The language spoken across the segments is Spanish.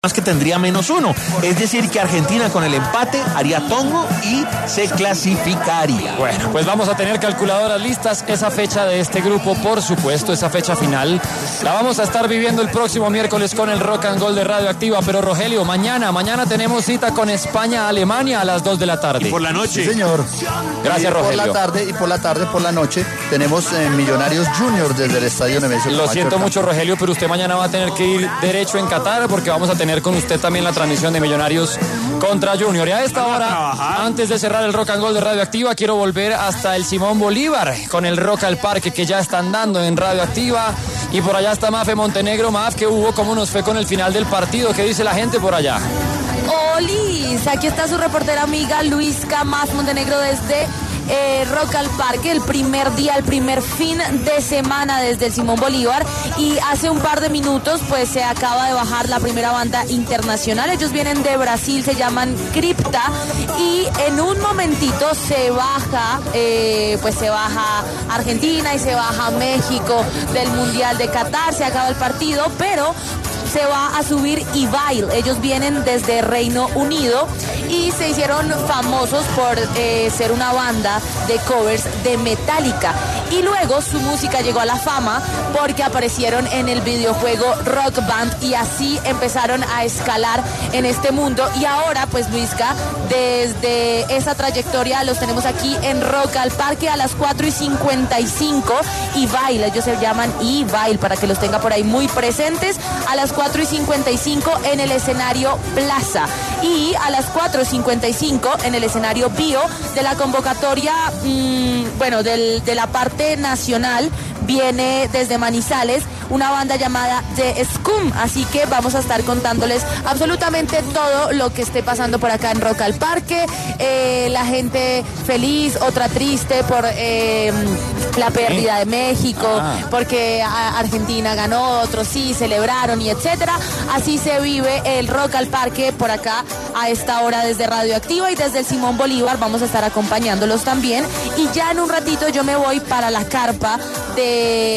más que tendría -1, es decir que Argentina con el empate haría tongo y se clasificaría. Bueno, pues vamos a tener calculadoras listas. Esa fecha de este grupo, por supuesto, esa fecha final, la vamos a estar viviendo el próximo miércoles con el Rock and Roll de Radioactiva. Pero Rogelio, mañana tenemos cita con España-Alemania a las 2 de la tarde. Y por la noche. Sí, señor. Gracias, Rogelio. Por la noche tenemos Millonarios Junior desde el Estadio Nemesio. Lo siento mucho, Rogelio, pero usted mañana va a tener que ir derecho en Qatar porque vamos a tener con usted también la transmisión de Millonarios contra Junior. Y a esta hora, antes de cerrar el Rock and Roll de Radioactiva, quiero volver hasta el Simón Bolívar con el Rock al Parque que ya están dando en Radioactiva. Y por allá está Mafe Montenegro. Maf, ¿qué hubo? ¿Cómo nos fue con el final del partido? ¿Qué dice la gente por allá? Olis, aquí está su reportera amiga Luisca Maf Montenegro desde Rock al Parque, el primer día, el primer fin de semana desde el Simón Bolívar, y hace un par de minutos pues se acaba de bajar la primera banda internacional. Ellos vienen de Brasil, se llaman Cripta, y en un momentito se baja Argentina y se baja México del Mundial de Qatar. Se acaba el partido, pero se va a subir Ivail. Ellos vienen desde Reino Unido y se hicieron famosos por ser una banda de covers de Metallica. Y luego su música llegó a la fama porque aparecieron en el videojuego Rock Band y así empezaron a escalar en este mundo. Y ahora, pues Luisca, desde esa trayectoria los tenemos aquí en Rock al Parque a las 4:55. Ivail, ellos se llaman Ivail para que los tenga por ahí muy presentes. A las 4:55 en el escenario Plaza y a las 4:55 en el escenario Bio de la convocatoria, de la parte nacional. Viene desde Manizales una banda llamada The Scum, así que vamos a estar contándoles absolutamente todo lo que esté pasando por acá en Rock al Parque. La gente feliz, otra triste por la pérdida de México, porque Argentina ganó, otros sí celebraron y etcétera. Así se vive el Rock al Parque por acá a esta hora desde Radioactiva y desde el Simón Bolívar. Vamos a estar acompañándolos también, y ya en un ratito yo me voy para la carpa de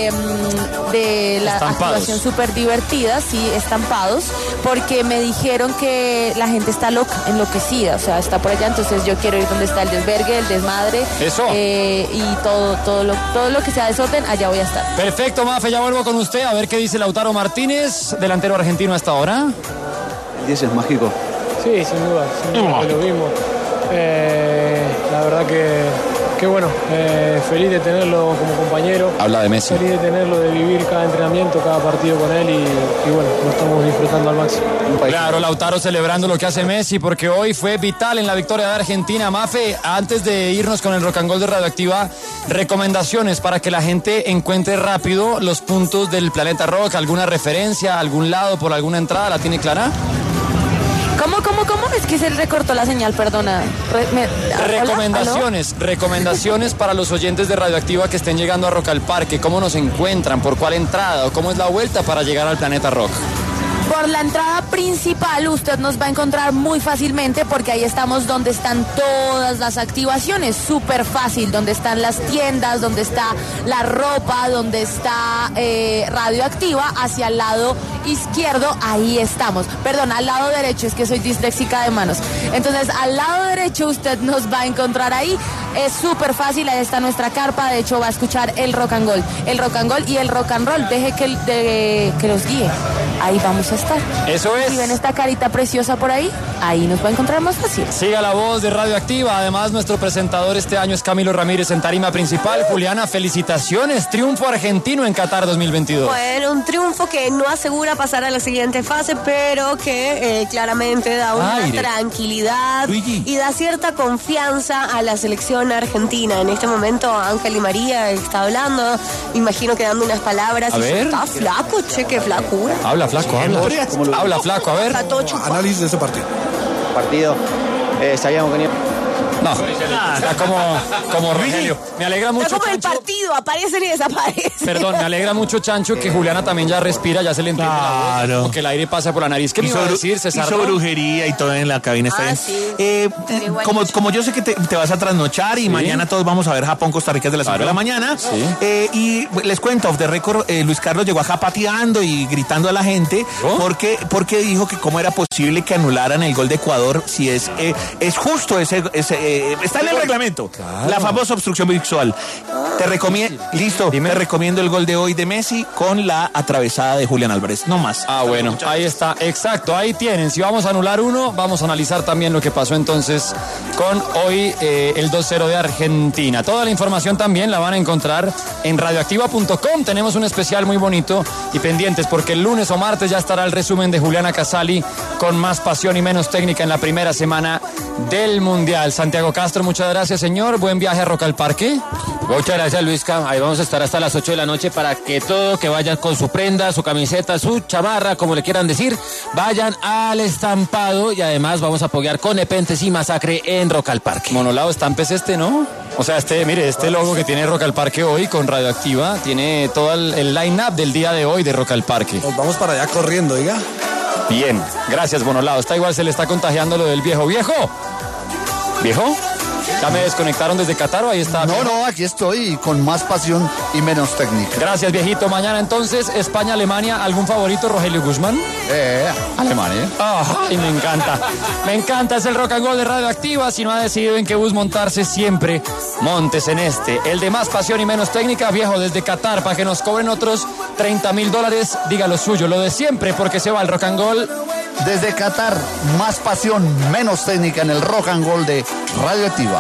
la activación súper divertida, sí, estampados, porque me dijeron que la gente está loca, enloquecida, o sea, está por allá, entonces yo quiero ir donde está el desvergue, el desmadre. Eso. Y todo lo que sea desorden, allá voy a estar. Perfecto, Mafe, ya vuelvo con usted a ver qué dice Lautaro Martínez, delantero argentino hasta ahora. El 10 es mágico. Sí, sin duda que lo vimos. La verdad que bueno, feliz de tenerlo como compañero. Habla de Messi. Feliz de tenerlo, de vivir cada entrenamiento, cada partido con él y bueno, lo estamos disfrutando al máximo. Claro, Lautaro celebrando lo que hace Messi porque hoy fue vital en la victoria de Argentina. Mafe, antes de irnos con el Rock and Roll de Radioactiva, recomendaciones para que la gente encuentre rápido los puntos del Planeta Rock, alguna referencia, algún lado, por alguna entrada, ¿la tiene clara? ¿Cómo? Es que se recortó la señal, perdona. Recomendaciones para los oyentes de Radioactiva que estén llegando a Rock al Parque. ¿Cómo nos encuentran? ¿Por cuál entrada? ¿O cómo es la vuelta para llegar al Planeta Rock? Por la entrada principal usted nos va a encontrar muy fácilmente porque ahí estamos donde están todas las activaciones, súper fácil, donde están las tiendas, donde está la ropa, donde está Radioactiva, hacia el lado izquierdo, ahí estamos. Perdón, al lado derecho, es que soy disléxica de manos. Entonces, al lado derecho usted nos va a encontrar ahí, es súper fácil, ahí está nuestra carpa, de hecho va a escuchar el Rock and Roll y el Rock and Roll, deje que los guíe, ahí vamos a estar. Eso es. Si ven esta carita preciosa por ahí, ahí nos va a encontrar más fácil. Siga la voz de Radioactiva. Además, nuestro presentador este año es Camilo Ramírez en tarima principal. Juliana, felicitaciones. Triunfo argentino en Qatar 2022. Bueno, un triunfo que no asegura pasar a la siguiente fase, pero que claramente da una tranquilidad y da cierta confianza a la selección argentina. En este momento, Ángel Di María está hablando, me imagino que dando unas palabras. A ver. Está flaco, che, qué flacura. Habla, flaco, habla, flaco, a ver. Análisis de ese partido. Sabíamos que No, está como Rogelio. Me alegra mucho, está como Chancho. el partido, aparecen y desaparecen. Perdón, me alegra mucho, Chancho, que Juliana también ya respira, ya se le entiende la voz, porque el aire pasa por la nariz. ¿Qué me iba a decir, César? Hizo brujería y todo en la cabina. Está bien. Sí. Como yo sé que te vas a trasnochar y mañana todos vamos a ver Japón-Costa Rica desde las 5 de la mañana. Sí. Y les cuento, off the record, Luis Carlos llegó acá pateando y gritando a la gente porque dijo que cómo era posible que anularan el gol de Ecuador si es justo está en el reglamento. Claro. La famosa obstrucción visual. Te recomiendo el gol de hoy de Messi con la atravesada de Julián Álvarez, no más. Bueno, ahí está, exacto, ahí tienen. Si vamos a anular uno, vamos a analizar también lo que pasó entonces con hoy el 2-0 de Argentina. Toda la información también la van a encontrar en radioactiva.com. Tenemos un especial muy bonito y pendientes porque el lunes o martes ya estará el resumen de Juliana Casali con más pasión y menos técnica en la primera semana del Mundial. Santiago Castro, muchas gracias, señor. Buen viaje a Roca al Parque. Muchas gracias, Luisca. Ahí vamos a estar hasta las 8 de la noche para que todo, que vayan con su prenda, su camiseta, su chamarra, como le quieran decir, vayan al estampado y además vamos a apoyar con Nepentes y Masacre en Roca al Parque. Monolao, estampes ¿no? O sea, mire, este logo que tiene Roca al Parque hoy con Radioactiva tiene todo el line-up del día de hoy de Roca al Parque. Nos vamos para allá corriendo, oiga. Bien, gracias, Monolao. Está igual, se le está contagiando lo del viejo. ¿Viejo? ¿Ya me desconectaron desde Qatar o ahí está? No, aquí estoy con más pasión y menos técnica. Gracias, viejito. Mañana entonces, España-Alemania. ¿Algún favorito, Rogelio Guzmán? Alemania. Ay, me encanta. Me encanta, es el Rock and Roll de Radioactiva. Si no ha decidido en qué bus montarse, siempre montes en este. El de más pasión y menos técnica, viejo, desde Qatar, para que nos cobren otros $30,000. Diga lo suyo, lo de siempre, porque se va el Rock and Roll. Desde Qatar, más pasión, menos técnica en el Rock and Roll de Radioactiva.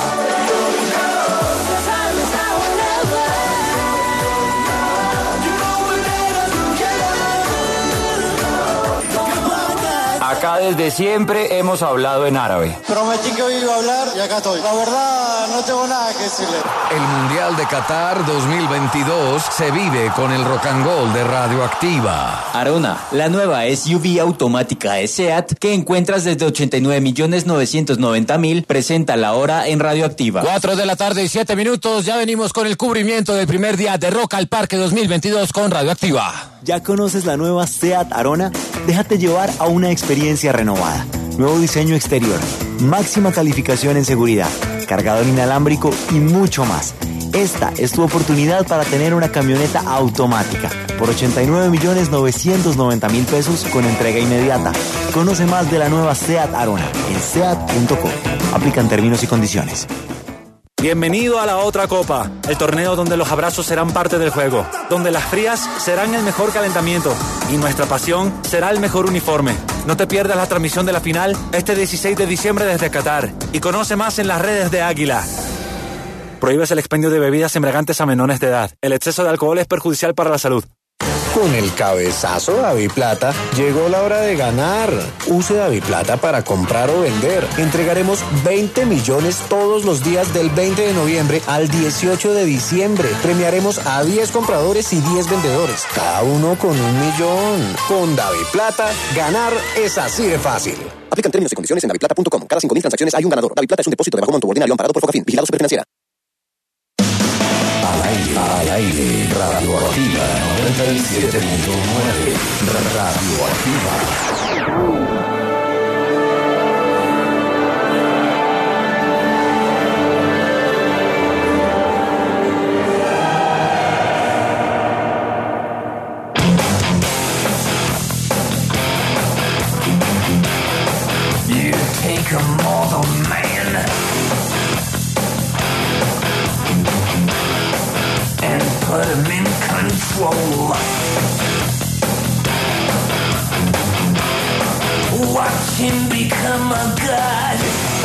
Acá desde siempre hemos hablado en árabe. Prometí que hoy iba a hablar y acá estoy. La verdad, no tengo nada que decirle. El Mundial de Qatar 2022 se vive con el Rock and Roll de Radioactiva. Arona, la nueva SUV automática de SEAT que encuentras desde 89.990.000, presenta la hora en Radioactiva. 4 de la tarde y 7 minutos, ya venimos con el cubrimiento del primer día de Rock al Parque 2022 con Radioactiva. ¿Ya conoces la nueva SEAT Arona? Déjate llevar a una experiencia renovada. Nuevo diseño exterior, máxima calificación en seguridad, cargador inalámbrico y mucho más. Esta es tu oportunidad para tener una camioneta automática por 89.990.000 pesos con entrega inmediata. Conoce más de la nueva SEAT Arona en seat.com. Aplican términos y condiciones. Bienvenido a la otra copa, el torneo donde los abrazos serán parte del juego, donde las frías serán el mejor calentamiento y nuestra pasión será el mejor uniforme. No te pierdas la transmisión de la final este 16 de diciembre desde Qatar y conoce más en las redes de Águila. Prohíbes el expendio de bebidas embriagantes a menores de edad. El exceso de alcohol es perjudicial para la salud. Con el cabezazo DaviPlata llegó la hora de ganar. Use DaviPlata para comprar o vender. Entregaremos 20 millones todos los días del 20 de noviembre al 18 de diciembre. Premiaremos a 10 compradores y 10 vendedores, cada uno con $1 millón. Con DaviPlata, ganar es así de fácil. Aplican términos y condiciones en daviplata.com. Cada 5.000 transacciones hay un ganador. DaviPlata es un depósito de bajo monto ordinario amparado por Focafin. Vigilado Superfinanciera. Al aire, Radioactiva 97.9, Radioactiva. You take a mortal man and put him in control. Watch him become a god.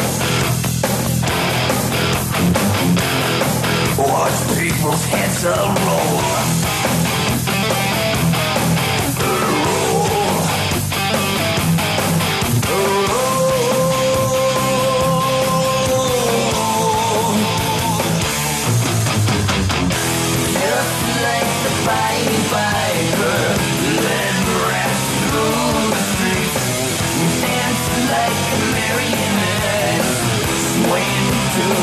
Watch people's heads roll. To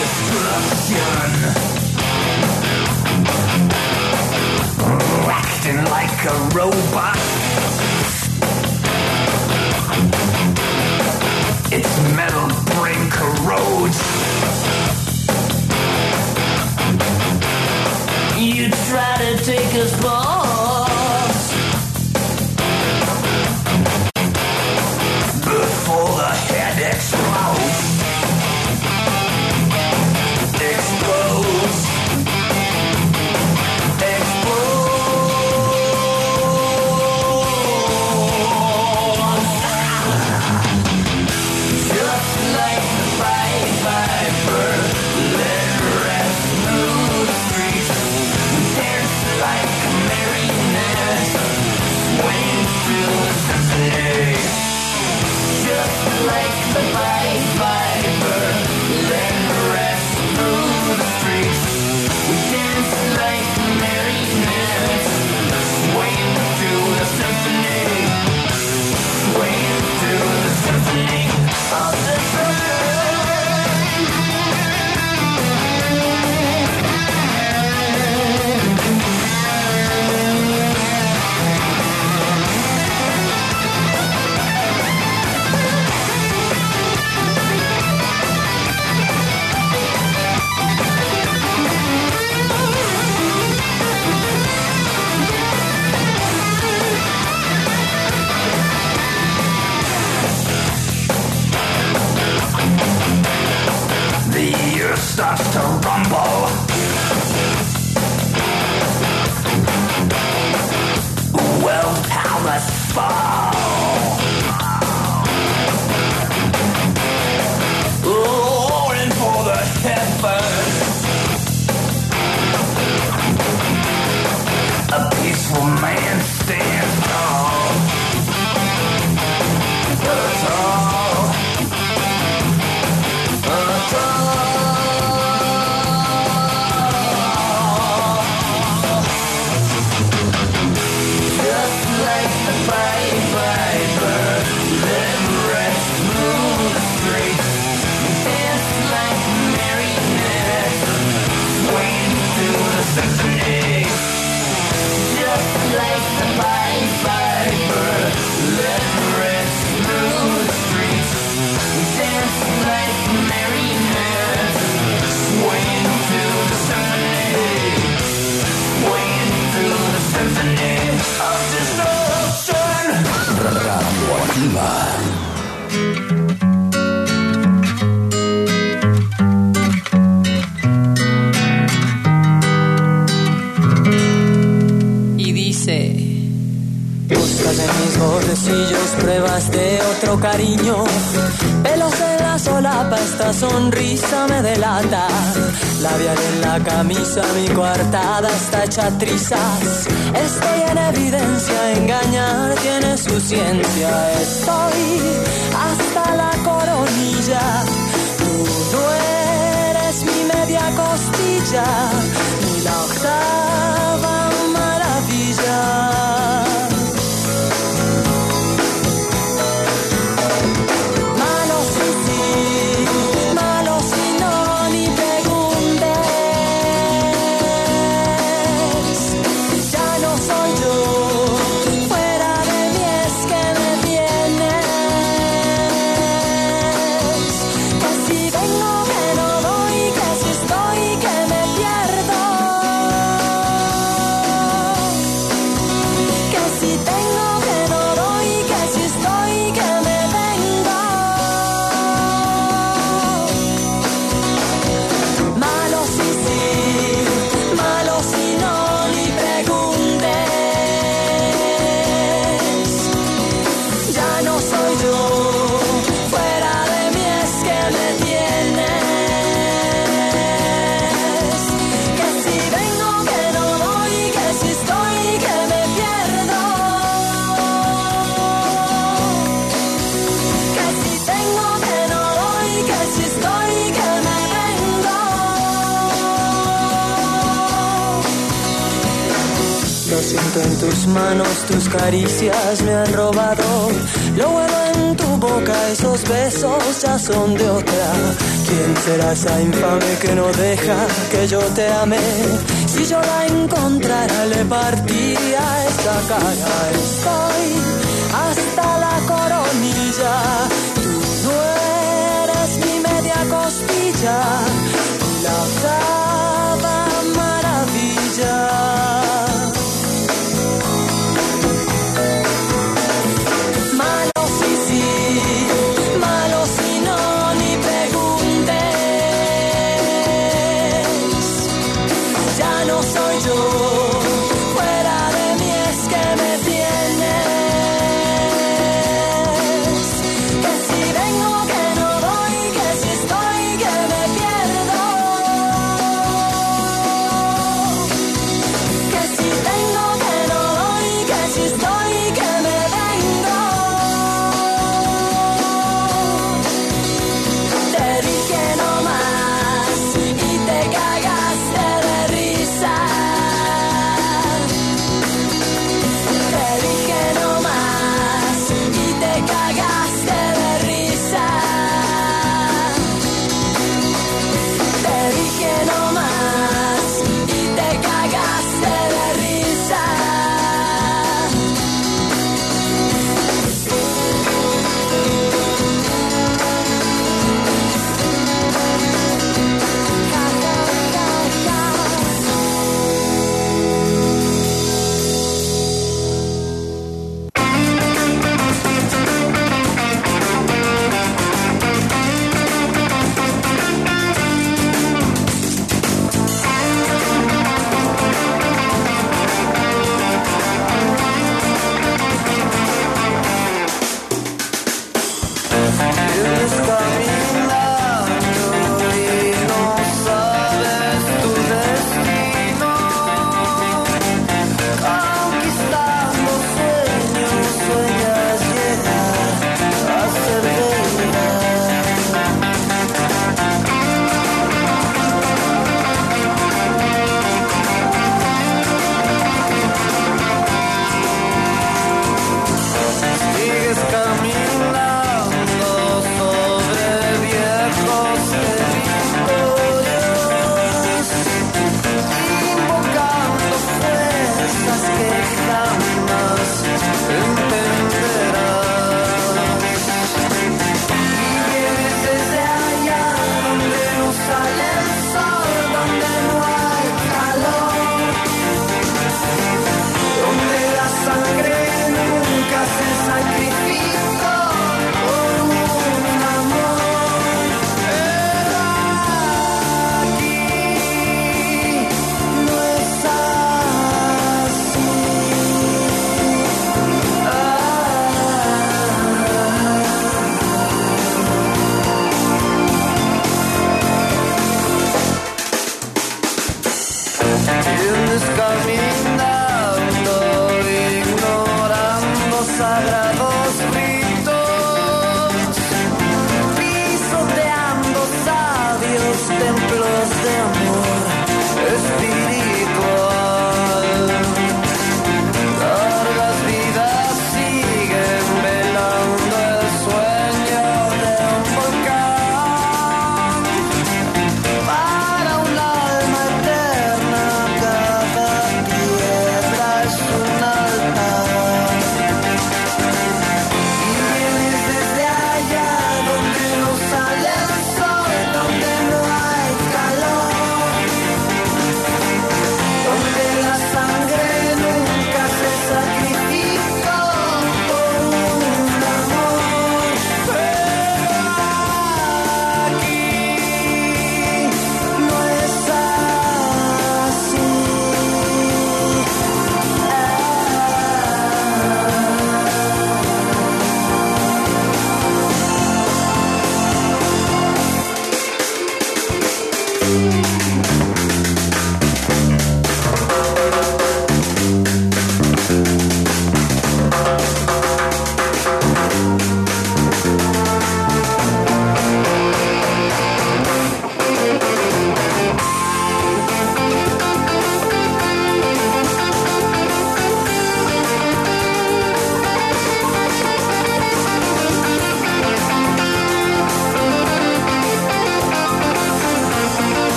destruction. Acting like a robot. Its metal brain corrodes. You try to take us balls before the head explodes. Explodes. Just like the Pied Piper, let rest through the streets. Dance like a marionette, swing through the symphony. Just like the Pied Piper, let rest through the streets. We dance like marionettes, swing through the symphony. Swing through the symphony of the starts to rumble. Well, palace fall. Rolling for the heavens. A peaceful man stands tall. Tall. Symphony, just like the Pied Piper, let rest through the streets. We dance like marionettes, swaying through the symphony, swaying through the symphony of destruction. Radioactiva. Buscas en mis bordecillos pruebas de otro cariño. Pelos en la solapa, esta sonrisa me delata. Labial en la camisa, mi coartada está hecha trizas. Estoy en evidencia, engañar tiene su ciencia. Estoy hasta la coronilla. Tú no eres mi media costilla, ni la octava maravilla. Siento en tus manos, tus caricias me han robado. Lo huelo en tu boca esos besos ya son de otra. ¿Quién será esa infame que no deja que yo te ame? Si yo la encontrara le partiría esta cara. Estoy hasta la coronilla. Tú no eres mi media costilla, la octava maravilla.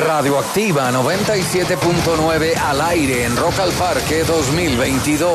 Radioactiva 97.9 al aire en Rock al Parque 2022.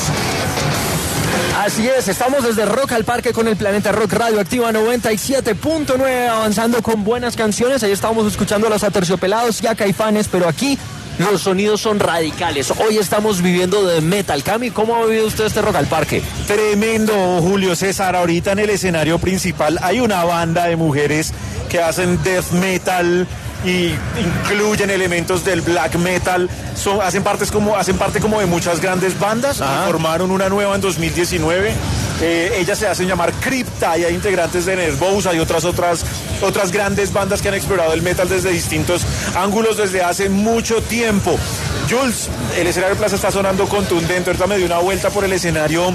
Así es, estamos desde Rock al Parque con el Planeta Rock Radioactiva 97.9, avanzando con buenas canciones. Ahí estábamos escuchando a Los Aterciopelados y a Caifanes, pero aquí los sonidos son radicales. Hoy estamos viviendo de metal. Cami, ¿cómo ha vivido usted este Rock al Parque? Tremendo, Julio César. Ahorita en el escenario principal hay una banda de mujeres que hacen death metal y incluyen elementos del black metal. Hacen parte como de muchas grandes bandas. Formaron una nueva en 2019. Ellas se hacen llamar Crypta y hay integrantes de Nervosa y otras grandes bandas que han explorado el metal desde distintos ángulos desde hace mucho tiempo. Jules, el escenario de Plaza está sonando contundente. Ahorita me dio una vuelta por el escenario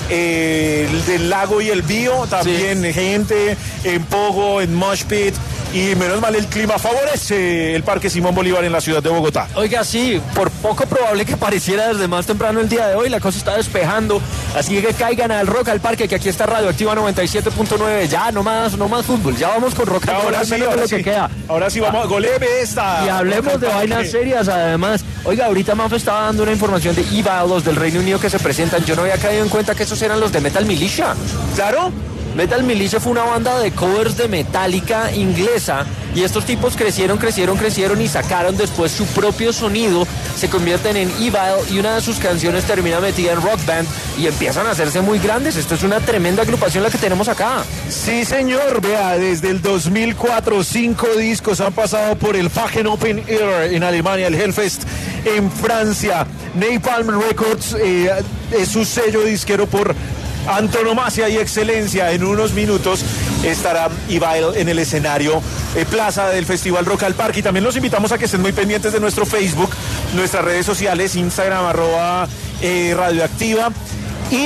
del Lago y el Bío. También gente en Pogo, en Mosh Pit. Y menos mal el clima favorece el Parque Simón Bolívar en la ciudad de Bogotá. Oiga, sí, por poco probable que apareciera desde más temprano el día de hoy, la cosa está despejando, así que caigan al Rock al Parque, que aquí está Radioactiva 97.9, ya, no más fútbol, ya vamos con Rock al Parque, ahora sí, ahora sí vamos, goleme esta. Y hablemos de vainas serias, además. Oiga, ahorita Maffe estaba dando una información de Evil, los del Reino Unido que se presentan, yo no había caído en cuenta que esos eran los de Metal Militia. ¿Claro? Metal Militia fue una banda de covers de Metallica inglesa y estos tipos crecieron y sacaron después su propio sonido, se convierten en Evil y una de sus canciones termina metida en Rock Band y empiezan a hacerse muy grandes. Esto es una tremenda agrupación la que tenemos acá. Sí, señor, vea, desde el 2004 5 discos han pasado por el Wacken Open Air en Alemania, el Hellfest en Francia. Napalm Records es su sello disquero por antonomasia y excelencia. En unos minutos estará Evil en el escenario plaza del Festival Rock al Parque y también los invitamos a que estén muy pendientes de nuestro Facebook, nuestras redes sociales, Instagram @radioactiva y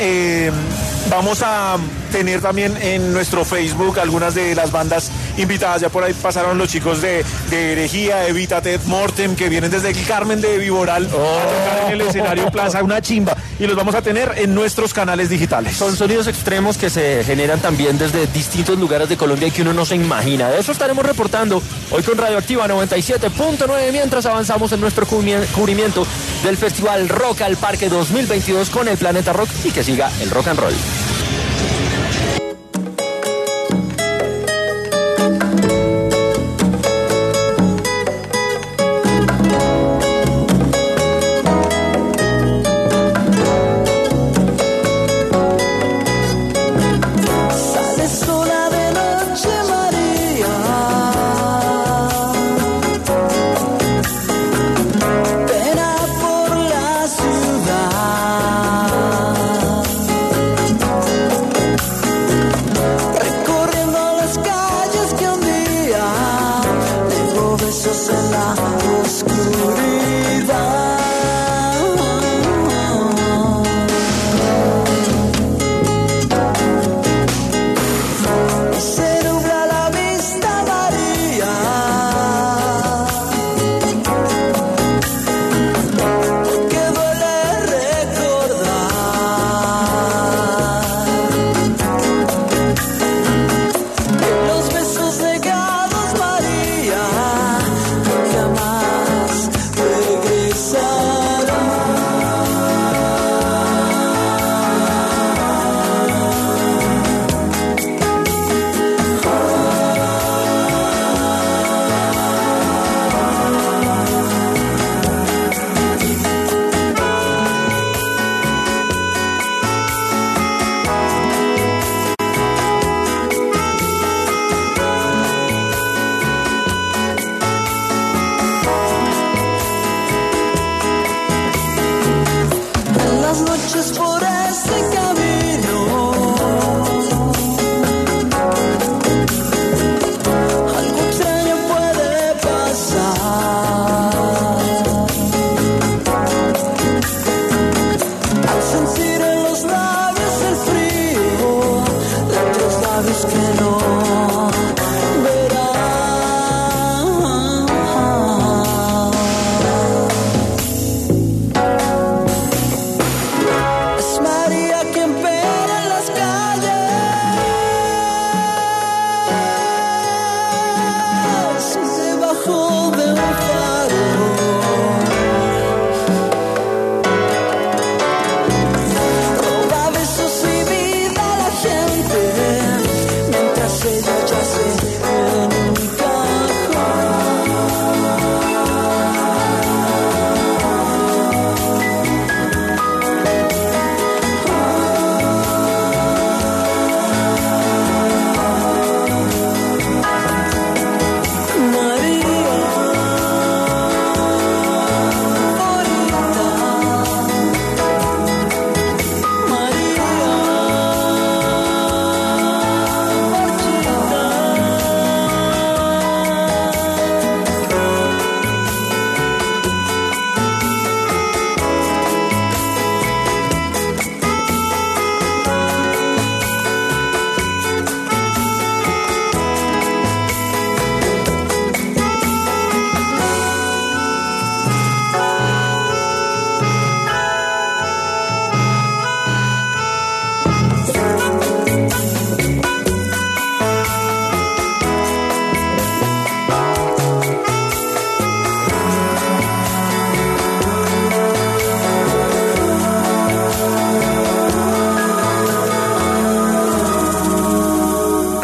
vamos a tener también en nuestro Facebook algunas de las bandas invitadas. Ya por ahí pasaron los chicos de Herejía, Evita Ted Mortem, que vienen desde el Carmen de Viboral a tocar en el escenario plaza, una chimba, y los vamos a tener en nuestros canales digitales. Son sonidos extremos que se generan también desde distintos lugares de Colombia y que uno no se imagina. De eso estaremos reportando hoy con Radioactiva 97.9 mientras avanzamos en nuestro cubrimiento del Festival Rock al Parque 2022 con el Planeta Rock y que siga el rock and roll. Ciudad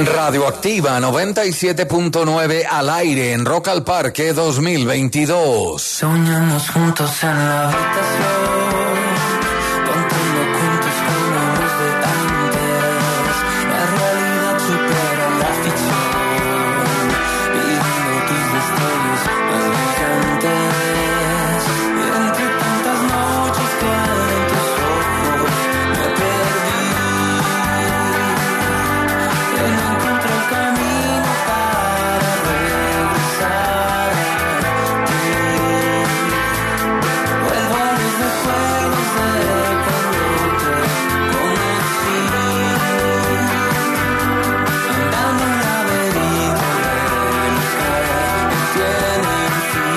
Radioactiva 97.9 al aire en Rock al Parque 2022. Soñamos juntos en la habitación, contando cuentos como los de antes. La realidad supera la ficción, viviendo tus destellos más brillantes. Y entre tantas noches que en tus ojos me perdí, y no encuentro el camino para regresar a ti. Vuelvo a los recuerdos de cuando te conocí, andando un laberinto de los que tienen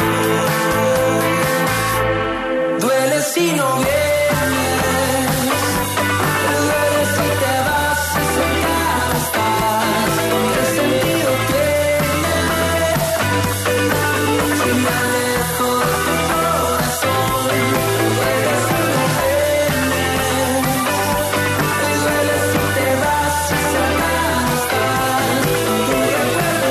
fin. Duele si no vienes, duele si te vas y cerca no estás. ¿Qué sentido tiene si me alejo de tu corazón? Duele si no vienes, duele si te vas y cerca no estás. Tu recuerdo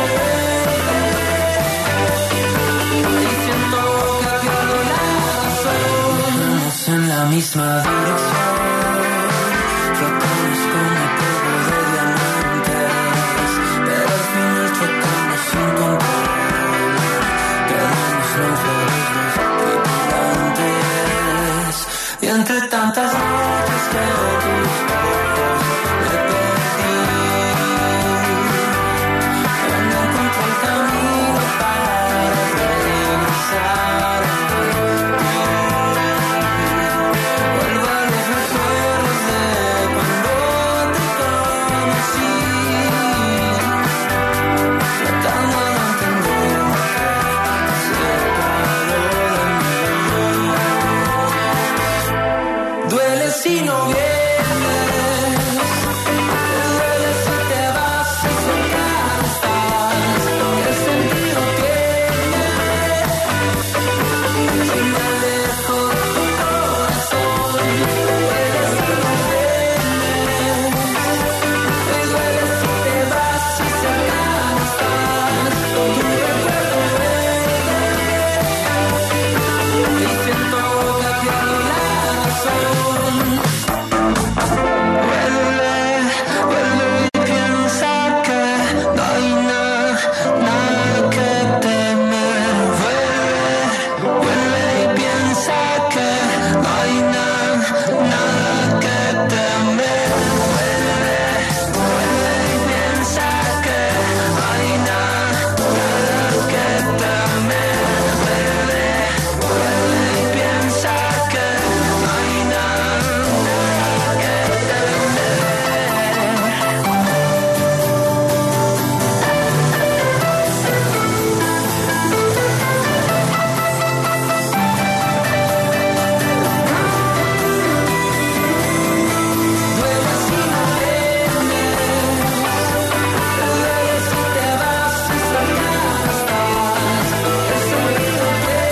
vuelve y siento que pierdo la razón. Vamos en la misma dirección, flotamos como polvo de diamantes, pero al final chocamos sin control. Quedamos náufragos los tripulantes, y entre tantas noches que tus ojos me perdí, no encontré el camino para regresar a ti. Vuelvo a los recuerdos de cuando te conocí, tratando de entender lo que se separó de mí. Duele si no vienes, duele si te vas y cerca no estás. ¿Qué sentido tiene si me alejo de tu corazón? Duele si no vienes, duele si te vas y cerca no estás. Tu recuerdo vuelve y siento que pierdo la razón. Vuelve y piensa que no hay nada que temer. Vuelve y piensa que no hay nada que temer. Vuelve y piensa que no hay nada que temer. Vuelve y piensa que no hay nada que temer. Duele si no vienes, duele si te vas y cerca no estás. ¿Qué sentido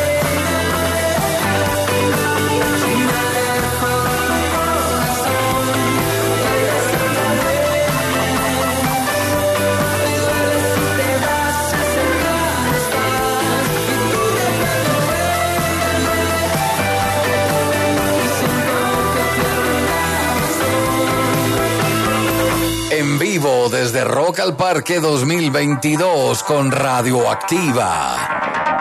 tiene si me alejo de tu corazón? Duele si no vienes, duele si te vas y cerca no estás. Y tu recuerdo vuelve y siento que pierdo la razón. En vivo desde Rock al Parque 2022 con Radioactiva.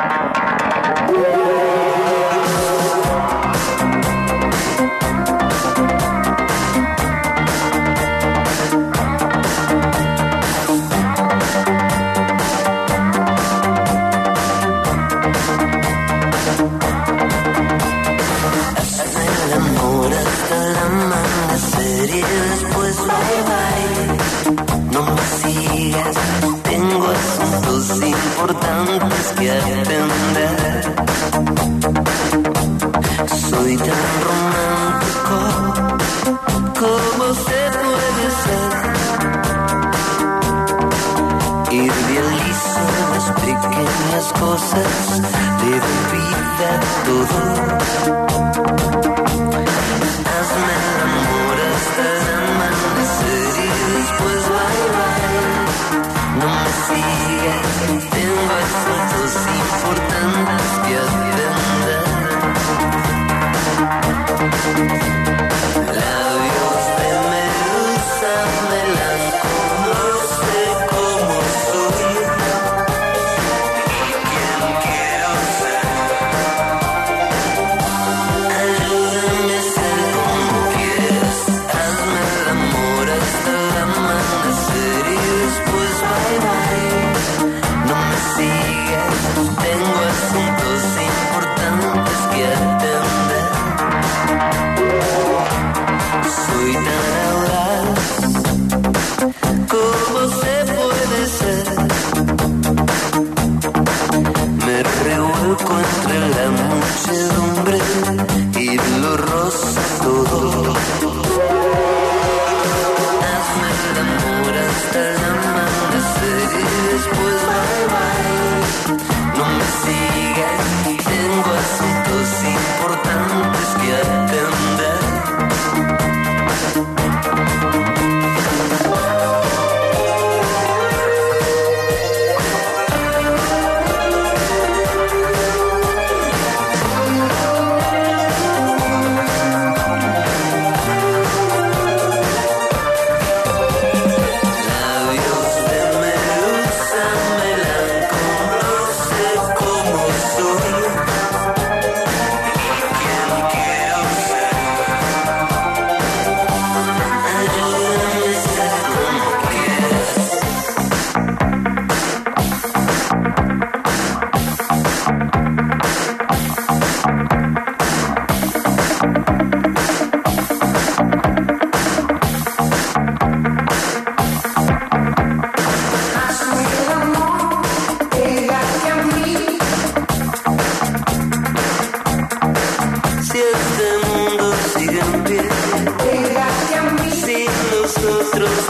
El amor hasta el amanecer y después bye bye. No me sigas, tengo asuntos importantes que atender. Soy tan romántico como se puede ser. Idealizo las pequeñas cosas, te doy vida a todo. Hazme el amor hasta el amanecer y después bye bye.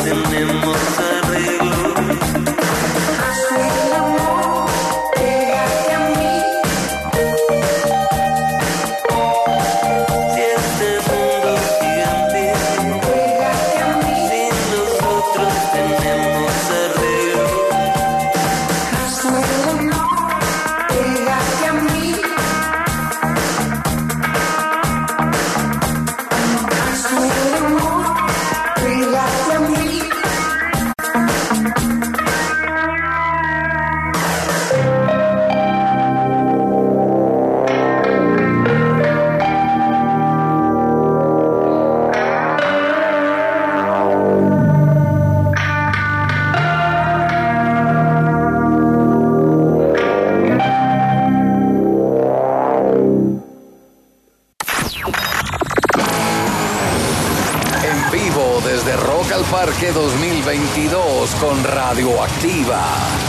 tenemos arreglo. Hazme el amor, pégate a mí. Si este mundo sigue en pie, pégate a mí. Si nosotros tenemos arreglo. Hazme el amor, pégate a mí. Hazme el amor, pégate a mí. En vivo desde Rock al Parque 2022 con Radioactiva.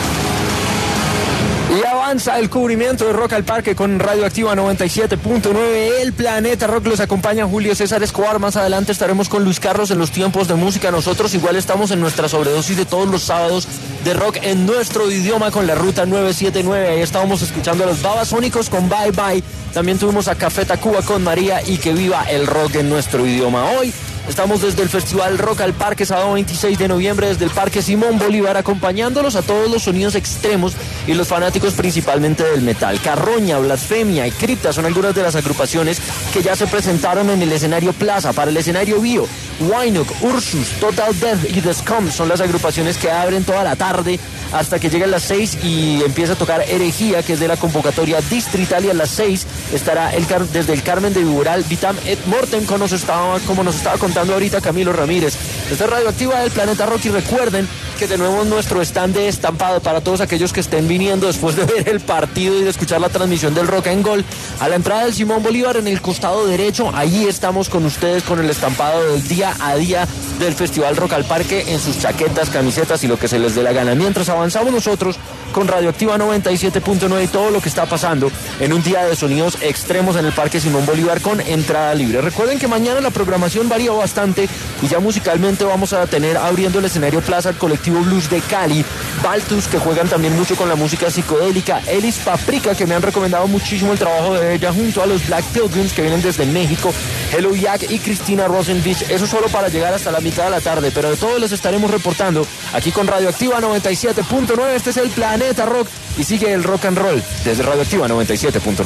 Y avanza el cubrimiento de Rock al Parque con Radioactiva 97.9. El Planeta Rock los acompaña Julio César Escobar. Más adelante estaremos con Luis Carlos en los tiempos de música. Nosotros igual estamos en nuestra sobredosis de todos los sábados de rock en nuestro idioma con la Ruta 979. Ahí estábamos escuchando a los Babasónicos con Bye Bye. También tuvimos a Café Tacuba con María y que viva el rock en nuestro idioma. Hoy estamos desde el Festival Rock al Parque, sábado 26 de noviembre, desde el Parque Simón Bolívar, acompañándolos a todos los sonidos extremos y los fanáticos principalmente del metal. Carroña, Blasfemia y Cripta son algunas de las agrupaciones que ya se presentaron en el escenario Plaza. Para el escenario Bio, Wynuk, Ursus, Total Death y The Scum son las agrupaciones que abren toda la tarde hasta que lleguen las 6 y empieza a tocar Herejía, que es de la convocatoria distrital, y a las 6 estará desde el Carmen de Viboral, Vitam et Mortem, como nos estaba contando ahorita Camilo Ramírez. Esta es Radioactiva del Planeta Rock y recuerden que tenemos nuestro stand de estampado para todos aquellos que estén viniendo después de ver el partido y de escuchar la transmisión del Rock and Gold. A la entrada del Simón Bolívar, en el costado derecho, allí estamos con ustedes con el estampado del día a día del Festival Rock al Parque en sus chaquetas, camisetas y lo que se les dé la gana. Mientras avanzamos nosotros con Radioactiva 97.9 y todo lo que está pasando en un día de sonidos extremos en el Parque Simón Bolívar con entrada libre. Recuerden que mañana la programación varía bastante y ya musicalmente vamos a tener abriendo el escenario Plaza el colectivo Blues de Cali, Baltus, que juegan también mucho con la música psicodélica, Elis Paprika, que me han recomendado muchísimo el trabajo de ella, junto a los Black Pilgrims, que vienen desde México, Hello Jack y Cristina Rosenbich. Eso solo para llegar hasta la mitad de la tarde, pero de todo les estaremos reportando aquí con Radioactiva 97.9. Este es el Planeta Rock y sigue el rock and roll desde Radioactiva 97.9.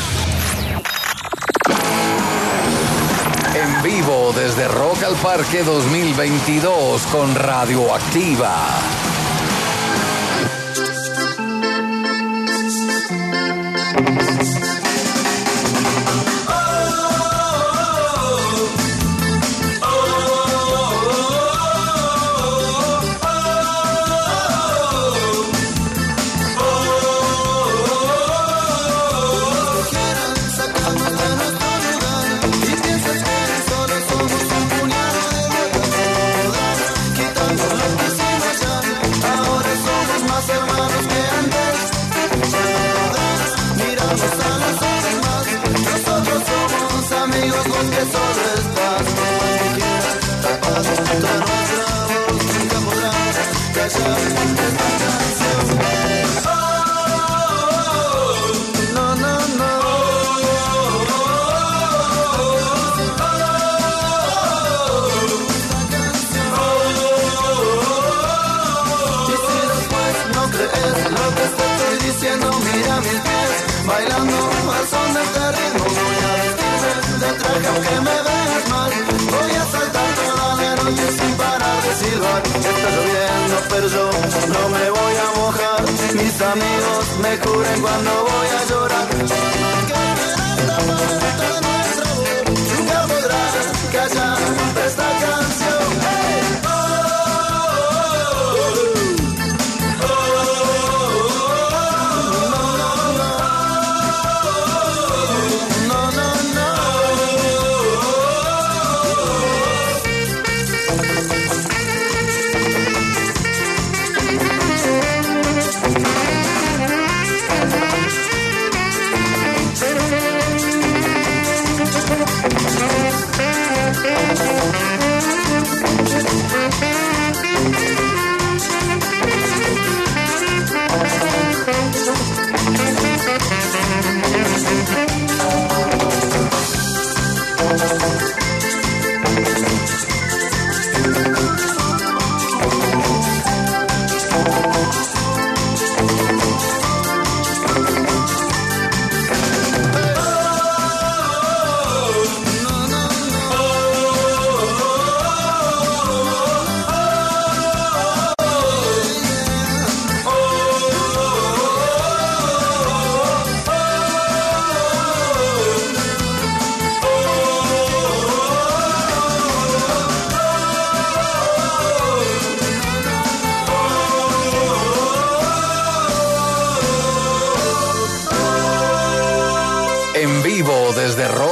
En vivo desde Rock al Parque 2022 con Radioactiva. Bailando al son de este ritmo, voy a vestirme de traje aunque me veas mal. Voy a saltar toda la noche sin parar de silbar. Está lloviendo pero yo no me voy a mojar. Mis amigos me cubren cuando voy a llorar. Nunca podrás callar esta canción. ¡Hey!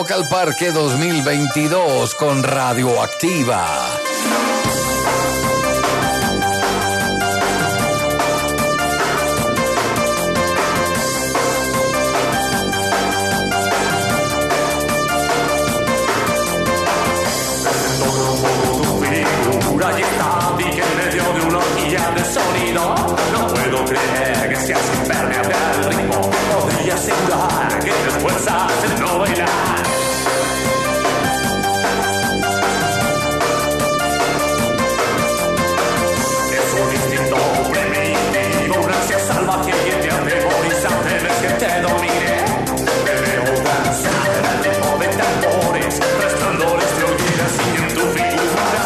Rock al Parque 2022 con Radioactiva. Y está vi que en medio de una horquilla de sonido. No puedo creer que seas impermeable al ritmo. Podría asegurar que te esfuerzas en no bailar. Es un instinto primitivo, una ansia salvaje que te atemoriza. Temes que te domine. Te veo danzar al ritmo de tambores, resplandores de hogueras y en tu figura.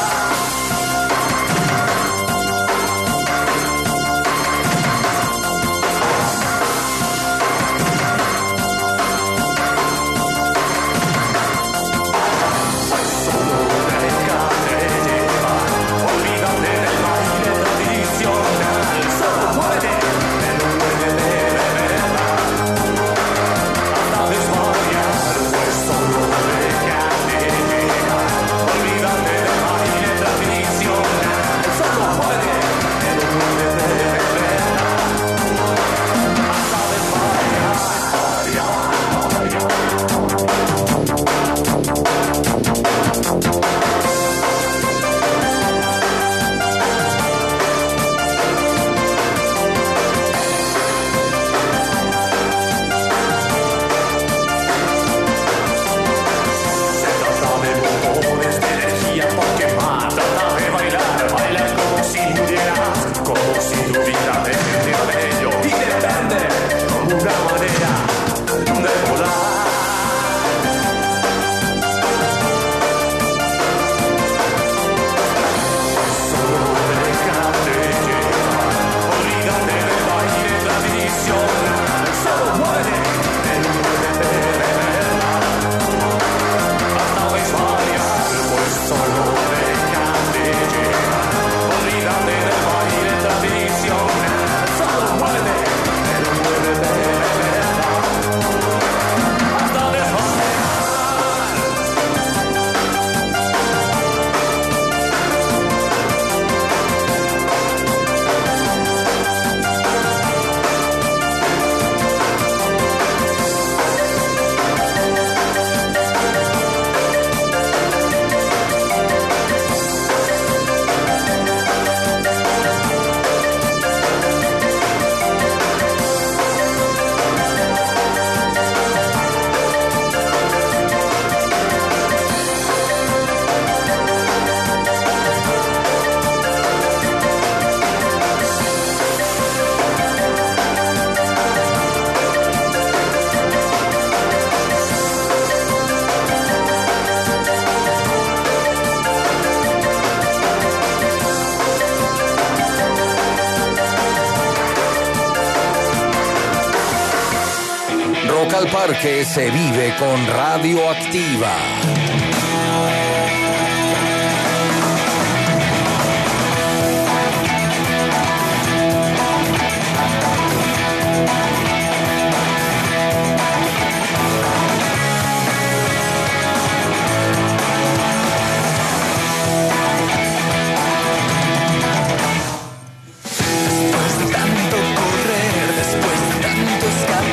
Rock al Parque se vive con Radioactiva.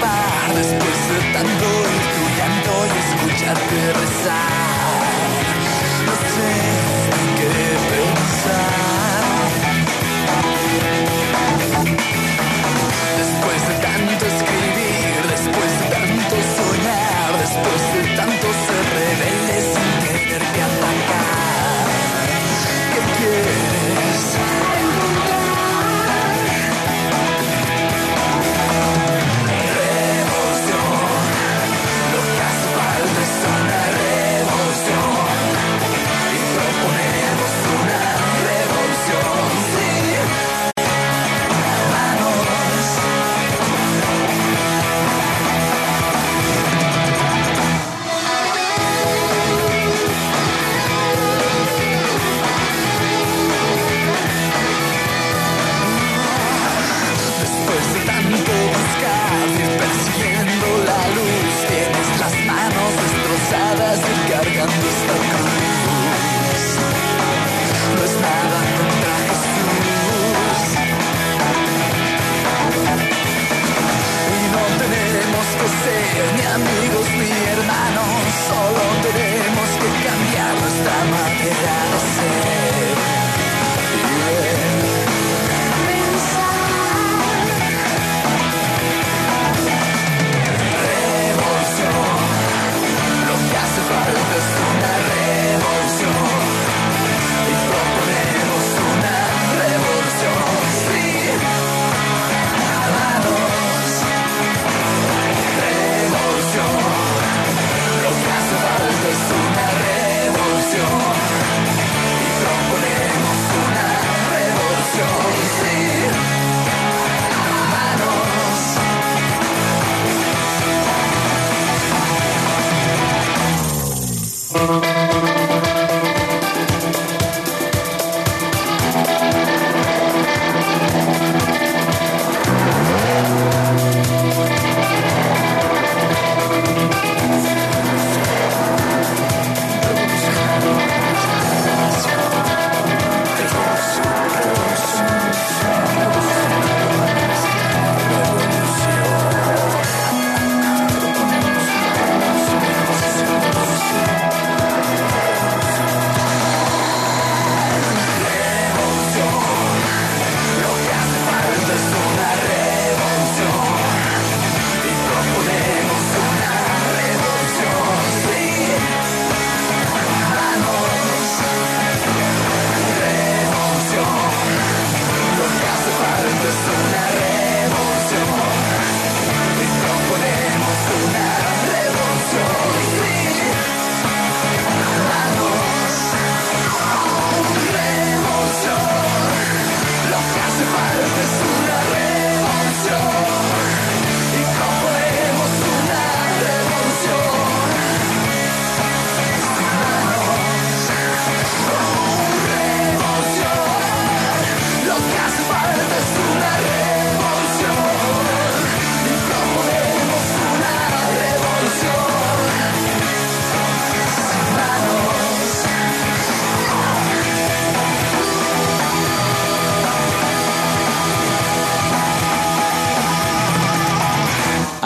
Después de tanto ir tu llanto y escucharte rezar,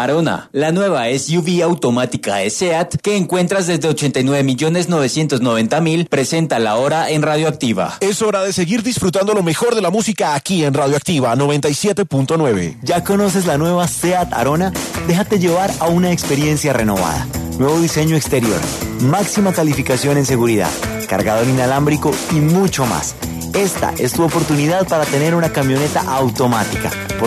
Arona, la nueva SUV automática de SEAT que encuentras desde 89.990.000, presenta la hora en Radioactiva. Es hora de seguir disfrutando lo mejor de la música aquí en Radioactiva 97.9. ¿Ya conoces la nueva SEAT Arona? Déjate llevar a una experiencia renovada. Nuevo diseño exterior, máxima calificación en seguridad, cargador inalámbrico y mucho más. Esta es tu oportunidad para tener una camioneta automática por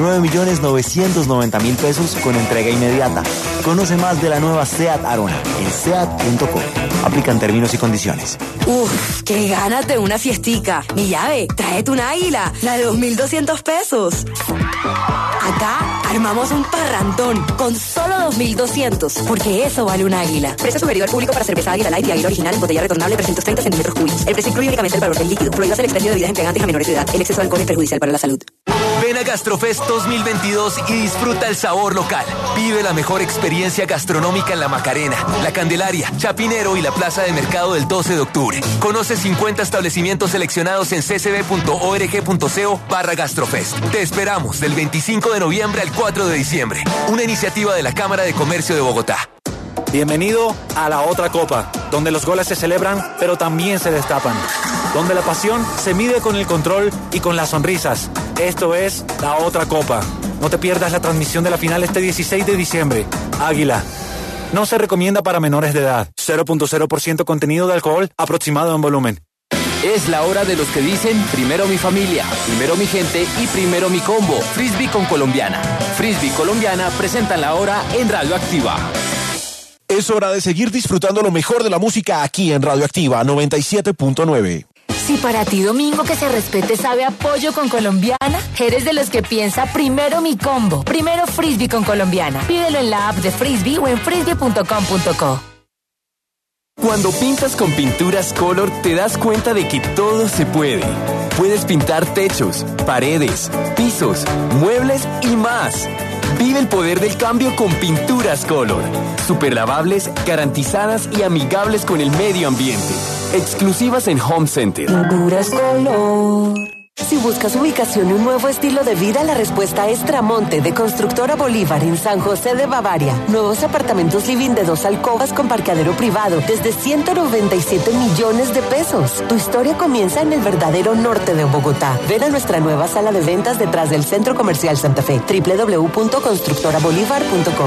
89.990.000 pesos con entrega inmediata. Conoce más de la nueva SEAT Arona en seat.co. Aplican términos y condiciones. Uf, qué ganas de una fiestica. Mi llave, tráete un águila, la de 2.200 pesos. Acá armamos un parrandón con solo 2.200, porque eso vale un águila. Precio sugerido al público para cerveza Águila Light y Águila Original en botella retornable 330 centímetros cúbicos. El precio incluye únicamente el valor del líquido. Prohíbas el expendio de bebidas embriagantes a menores de edad. El exceso de alcohol es perjudicial para la salud. Ven a Gastrofest 2022 y disfruta el sabor local. Vive la mejor experiencia gastronómica en La Macarena, La Candelaria, Chapinero y la Plaza de Mercado del 12 de octubre. Conoce 50 establecimientos seleccionados en ccb.org.co/Gastrofest. Te esperamos del 25 de noviembre al 4 de diciembre. Una iniciativa de la Cámara de Comercio de Bogotá. Bienvenido a La Otra Copa, donde los goles se celebran, pero también se destapan. Donde la pasión se mide con el control y con las sonrisas. Esto es La Otra Copa. No te pierdas la transmisión de la final este 16 de diciembre. Águila. No se recomienda para menores de edad. 0.0% contenido de alcohol aproximado en volumen. Es la hora de los que dicen primero mi familia, primero mi gente y primero mi combo. Frisbee con Colombiana. Frisbee Colombiana presenta la hora en Radioactiva. Es hora de seguir disfrutando lo mejor de la música aquí en Radioactiva 97.9. Si para ti domingo que se respete sabe a pollo con Colombiana, eres de los que piensa primero mi combo, primero Frisbee con Colombiana. Pídelo en la app de Frisbee o en frisbee.com.co. Cuando pintas con Pinturas Color te das cuenta de que todo se puede. Puedes pintar techos, paredes, pisos, muebles y más. Vive el poder del cambio con Pinturas Color. Superlavables, garantizadas y amigables con el medio ambiente. Exclusivas en Home Center. Pinturas Color. Si buscas ubicación y un nuevo estilo de vida, la respuesta es Tramonte, de Constructora Bolívar, en San José de Bavaria. Nuevos apartamentos living de 2 alcobas con parqueadero privado, desde 197 millones de pesos. Tu historia comienza en el verdadero norte de Bogotá. Ven a nuestra nueva sala de ventas detrás del Centro Comercial Santa Fe, www.constructorabolívar.com.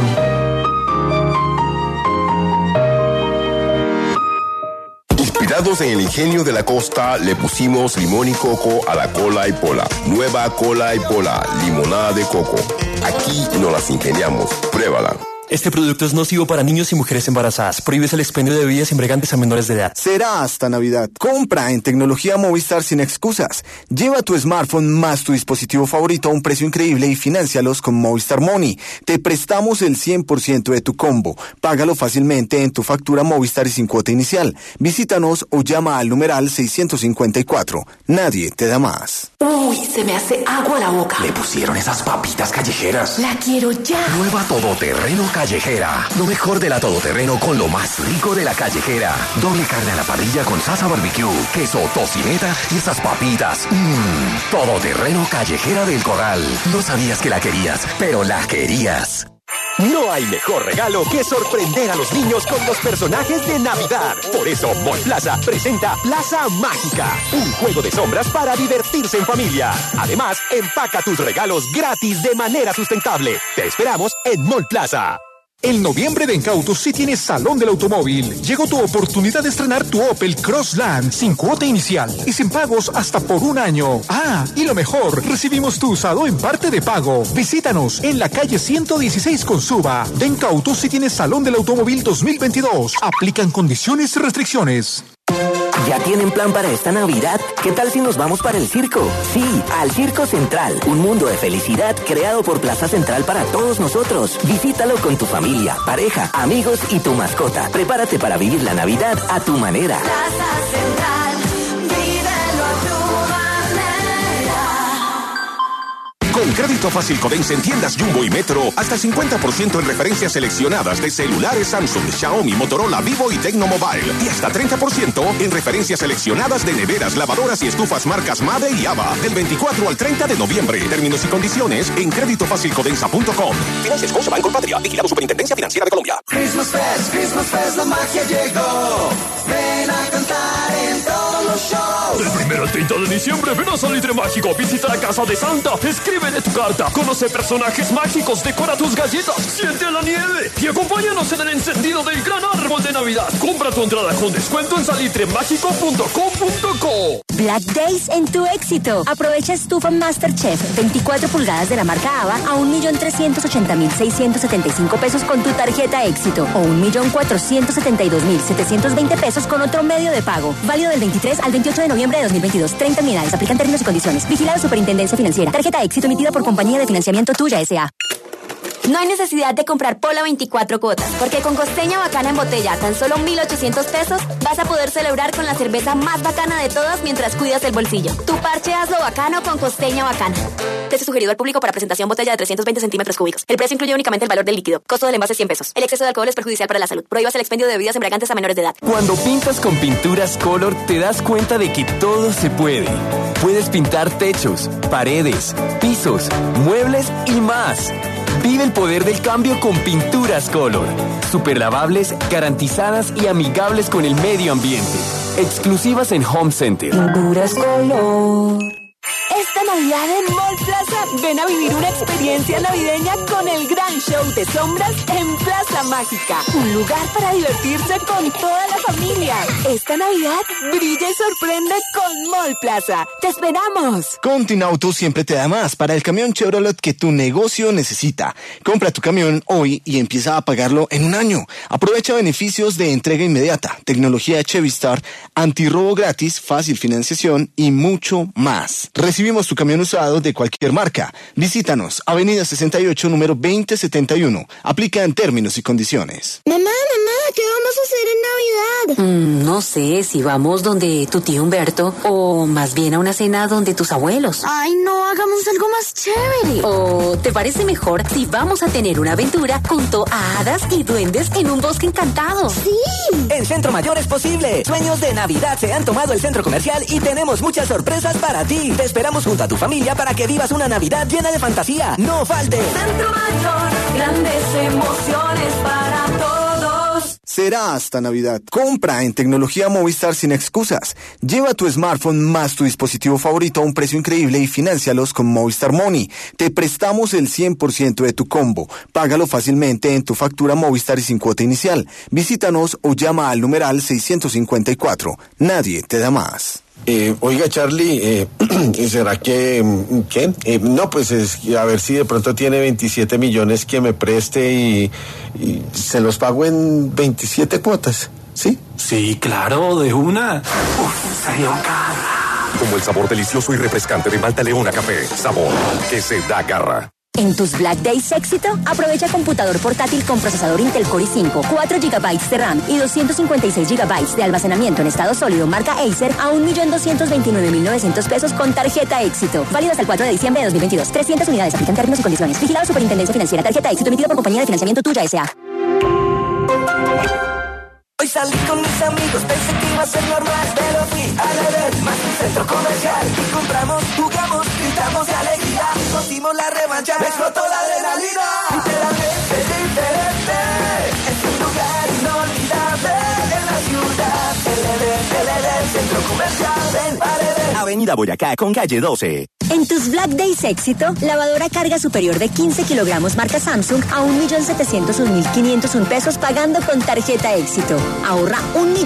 Inspirados en el ingenio de la costa, le pusimos limón y coco a la cola y pola. Nueva cola y pola, limonada de coco. Aquí nos las ingeniamos. Pruébala. Este producto es nocivo para niños y mujeres embarazadas. Prohíbes el expendio de bebidas embriagantes a menores de edad. Será hasta Navidad. Compra en Tecnología Movistar sin excusas. Lleva tu smartphone más tu dispositivo favorito a un precio increíble y financialos con Movistar Money. Te prestamos el 100% de tu combo. Págalo fácilmente en tu factura Movistar y sin cuota inicial. Visítanos o llama al numeral 654. Nadie te da más. Uy, se me hace agua la boca. Le pusieron esas papitas callejeras. La quiero ya. Nueva todoterreno callejera. Lo mejor de la todoterreno con lo más rico de la callejera. Doble carne a la parrilla con salsa barbecue, queso, tocineta y esas papitas. Todoterreno callejera del Corral. No sabías que la querías, pero la querías. No hay mejor regalo que sorprender a los niños con los personajes de Navidad. Por eso Mall Plaza presenta Plaza Mágica, un juego de sombras para divertirse en familia. Además, empaca tus regalos gratis de manera sustentable. Te esperamos en Mall Plaza. En noviembre de Incautos sí tienes Salón del Automóvil. Llegó tu oportunidad de estrenar tu Opel Crossland sin cuota inicial y sin pagos hasta por 1 año. Ah, y lo mejor, recibimos tu usado en parte de pago. Visítanos en la calle 116 con Suba. De Incautos sí tienes Salón del Automóvil 2022. Aplican condiciones y restricciones. ¿Ya tienen plan para esta Navidad? ¿Qué tal si nos vamos para el circo? Sí, al Circo Central, un mundo de felicidad creado por Plaza Central para todos nosotros. Visítalo con tu familia, pareja, amigos y tu mascota. Prepárate para vivir la Navidad a tu manera. Plaza Central, vívelo a tu manera. Con Crédito Fácil Codensa en tiendas Jumbo y Metro, hasta 50% en referencias seleccionadas de celulares Samsung, Xiaomi, Motorola, Vivo y Tecno Mobile. Y hasta 30% en referencias seleccionadas de neveras, lavadoras y estufas marcas Made y Ava. Del 24 al 30 de noviembre. Términos y condiciones en creditofacilcodensa.com. Financias Scotiabank Patria. Vigilado Superintendencia Financiera de Colombia. Christmas Fest, la magia llegó. Ven a cantar en todos los shows. Del 1 al 30 de diciembre, ven a Salitre Mágico, visita la casa de Santa, escríbele tu carta, conoce personajes mágicos, decora tus galletas, siente la nieve y acompáñanos en el encendido del gran árbol de Navidad. Compra tu entrada con descuento en salitremagico.com.co. Black Days en tu éxito. Aprovecha estufa MasterChef 24 pulgadas de la marca Ava a 1.030.675 pesos con tu tarjeta éxito o 1.472.720 pesos con otro medio de pago. Válido del 23 al 28 de noviembre de 2022. 30 unidades. Aplican términos y condiciones. Vigilado Superintendencia Financiera. Tarjeta éxito emitida por Compañía de Financiamiento Tuya S.A. No hay necesidad de comprar Pola 24 cuotas, porque con Costeña Bacana en botella a tan solo 1.800 pesos vas a poder celebrar con la cerveza más bacana de todas mientras cuidas el bolsillo. Tu parche hazlo bacano con Costeña Bacana. Precio sugerido al público para presentación botella de 320 centímetros cúbicos. El precio incluye únicamente el valor del líquido. Costo del envase 100 pesos. El exceso de alcohol es perjudicial para la salud. Prohíbas el expendio de bebidas embriagantes a menores de edad. Cuando pintas con pinturas Color, te das cuenta de que todo se puede. Puedes pintar techos, paredes, pisos, muebles y más. Vive el poder del cambio con Pinturas Color. Superlavables, garantizadas y amigables con el medio ambiente. Exclusivas en Home Center. Pinturas Color. Esta Navidad en Mall Plaza, ven a vivir una experiencia navideña con el gran show de sombras en Plaza Mágica. Un lugar para divertirse con toda la familia. Esta Navidad brilla y sorprende con Mall Plaza. ¡Te esperamos! Continauto siempre te da más para el camión Chevrolet que tu negocio necesita. Compra tu camión hoy y empieza a pagarlo en un año. Aprovecha beneficios de entrega inmediata, tecnología Chevy Star, antirrobo gratis, fácil financiación y mucho más. Recibimos tu camión usado de cualquier marca. Visítanos, Avenida 68, número 2071. Aplica en términos y condiciones. Mamá, ¿qué vamos a hacer en Navidad? No sé, si vamos donde tu tío Humberto o más bien a una cena donde tus abuelos. Ay, no, hagamos algo más chévere. ¿O te parece mejor si vamos a tener una aventura junto a hadas y duendes en un bosque encantado? ¡Sí! En Centro Mayor es posible. Sueños de Navidad se han tomado el centro comercial y tenemos muchas sorpresas para ti. Te esperamos junto a tu familia para que vivas una Navidad llena de fantasía. ¡No faltes! Centro Mayor, grandes emociones para todos. Será hasta Navidad. Compra en tecnología Movistar sin excusas. Lleva tu smartphone más tu dispositivo favorito a un precio increíble y financialos con Movistar Money. Te prestamos el 100% de tu combo. Págalo fácilmente en tu factura Movistar y sin cuota inicial. Visítanos o llama al numeral 654. Nadie te da más. Oiga, Charlie, ¿será que qué? No, pues a ver si de pronto tiene 27 millones que me preste y se los pago en 27 cuotas, ¿sí? Sí, claro, de una. Salió cara. Como el sabor delicioso y refrescante de Malta Leona Café. Sabor que se da garra. En tus Black Days éxito, aprovecha computador portátil con procesador Intel Core i5, 4 GB de RAM y 256 GB de almacenamiento en estado sólido marca Acer a 1.229.900 pesos con tarjeta éxito. Válido hasta el 4 de diciembre de 2022. 300 unidades. Aplican términos y condiciones. Vigilado Superintendencia Financiera. Tarjeta éxito emitida por Compañía de Financiamiento Tuya S.A. Hoy salí con mis amigos, pensé que iba a ser normal, pero fui a la vez, más un centro comercial. Y compramos, jugamos, gritamos de alegría, nos dimos la revancha, me explotó la adrenalina. Literalmente diferente, es un lugar inolvidable en la ciudad. LD, centro comercial, ven, Avenida Boyacá con calle 12. En tus Black Days éxito, lavadora carga superior de 15 kilogramos marca Samsung a 1.701.501 pesos pagando con tarjeta éxito. Ahorra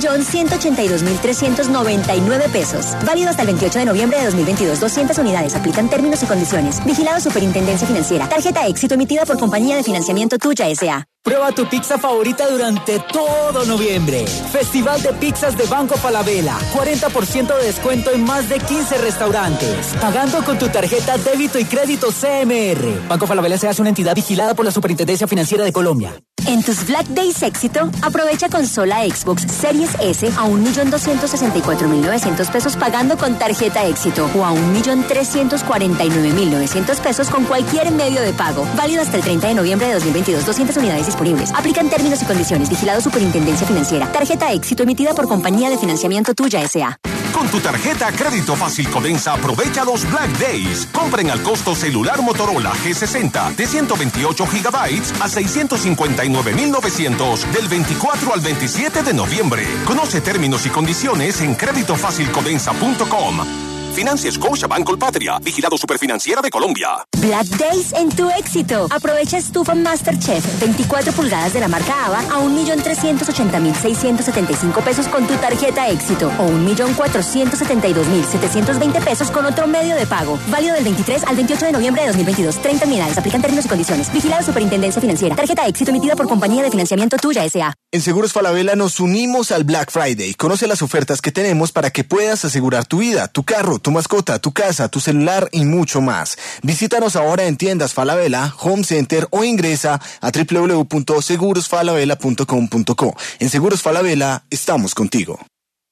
1.182.399 pesos. Válido hasta el 28 de noviembre de 2022. 200 unidades. Aplican términos y condiciones. Vigilado Superintendencia Financiera. Tarjeta éxito emitida por Compañía de Financiamiento Tuya S.A. Prueba tu pizza favorita durante todo noviembre. Festival de pizzas de Banco Falabella. 40% de descuento en más de 15 restaurantes. Pagando con tu tarjeta débito y crédito CMR. Banco Falabella se hace una entidad vigilada por la Superintendencia Financiera de Colombia. En tus Black Days éxito, aprovecha consola Xbox Series S a 1.264.900 pesos pagando con tarjeta éxito o a 1.349.900 pesos con cualquier medio de pago. Válido hasta el 30 de noviembre de 2022. 200 unidades disponibles. Aplican términos y condiciones. Vigilado Superintendencia Financiera. Tarjeta éxito emitida por Compañía de Financiamiento Tuya S.A. Con tu tarjeta Crédito Fácil Codensa aprovecha los Black Days. Compren al costo celular Motorola G60 de 128 GB a 659.900 del 24 al 27 de noviembre. Conoce términos y condiciones en creditofacilcodensa.com. Financia Scotiabank Colpatria, Vigilado Superfinanciera de Colombia. Black Days en tu éxito. Aprovecha estufa MasterChef 24 pulgadas de la marca AVA a 1.380.675 pesos con tu tarjeta éxito o 1.472.720 pesos con otro medio de pago. Válido del 23 al 28 de noviembre de 2022. 30 unidades. Aplican términos y condiciones. Vigilado Superintendencia Financiera. Tarjeta éxito emitida por Compañía de Financiamiento Tuya S.A. En Seguros Falabella nos unimos al Black Friday. Conoce las ofertas que tenemos para que puedas asegurar tu vida, tu carro, tu mascota, tu casa, tu celular y mucho más. Visítanos ahora en tiendas Falabella, Home Center o ingresa a www.segurosfalabella.com.co. En Seguros Falabella estamos contigo.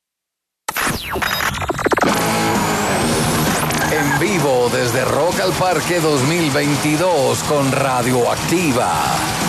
En vivo desde Rock al Parque 2022 con Radioactiva.